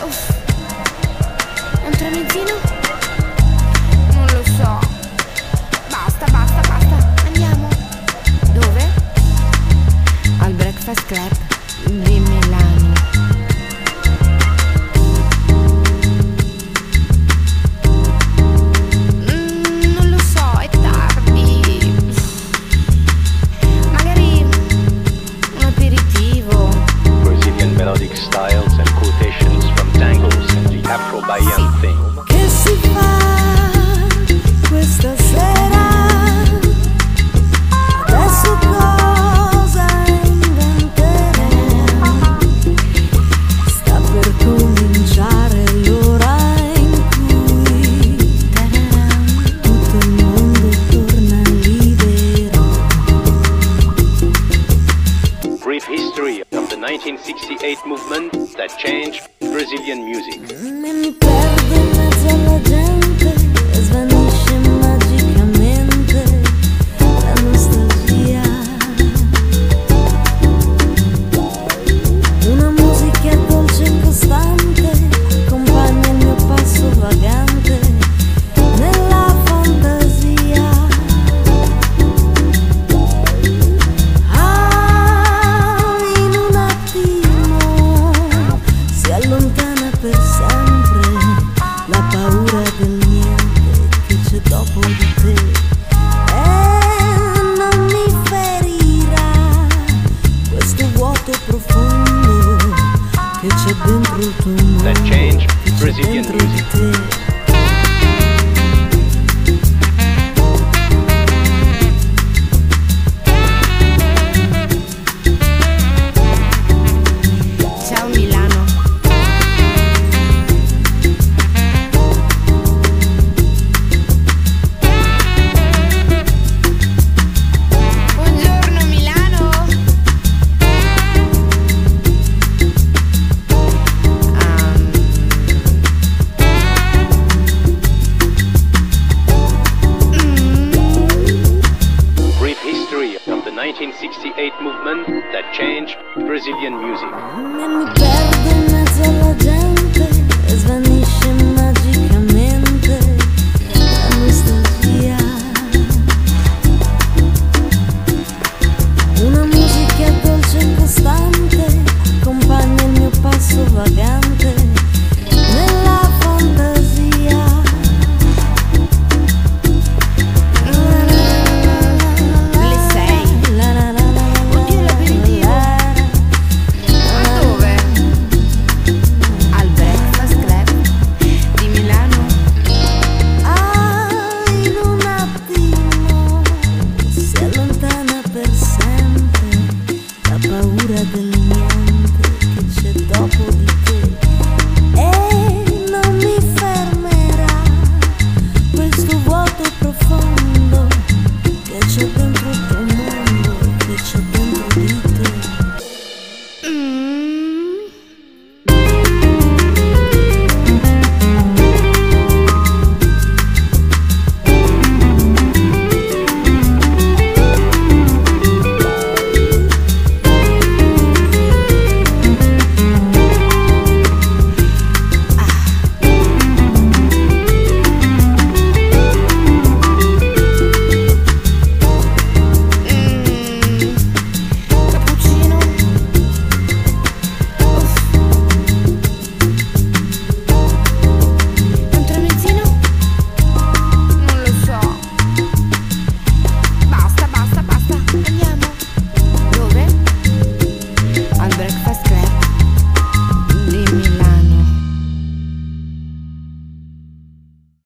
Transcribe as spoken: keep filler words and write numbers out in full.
Uff. Un tramezzino? Non lo so. Basta, basta, basta. Andiamo. Dove? Al Breakfast Club di Milano. Mm, non lo so, è tardi. Magari un aperitivo. Brazilian melodic styles and quotations from tangos and the Afro-Bahian thing. Che si fa questa sera? Adesso cosa inventeremo? Sta per cominciare l'ora in cui tutto il mondo torna libero. Brief history of the nineteen sixty-eight movement that changed Brazilian music. E mi perdo in mezzo alla gente e svanisce magicamente la nostalgia. Una musica dolce e costante accompagna il mio passo vagante nella fantasia. Ah, in un attimo si allontana per sempre la paura del niente che c'è dopo di te, e non mi ferirà questo vuoto profondo che c'è dentro il tuo mondo, That changed che c'è Brazilian dentro di music. te.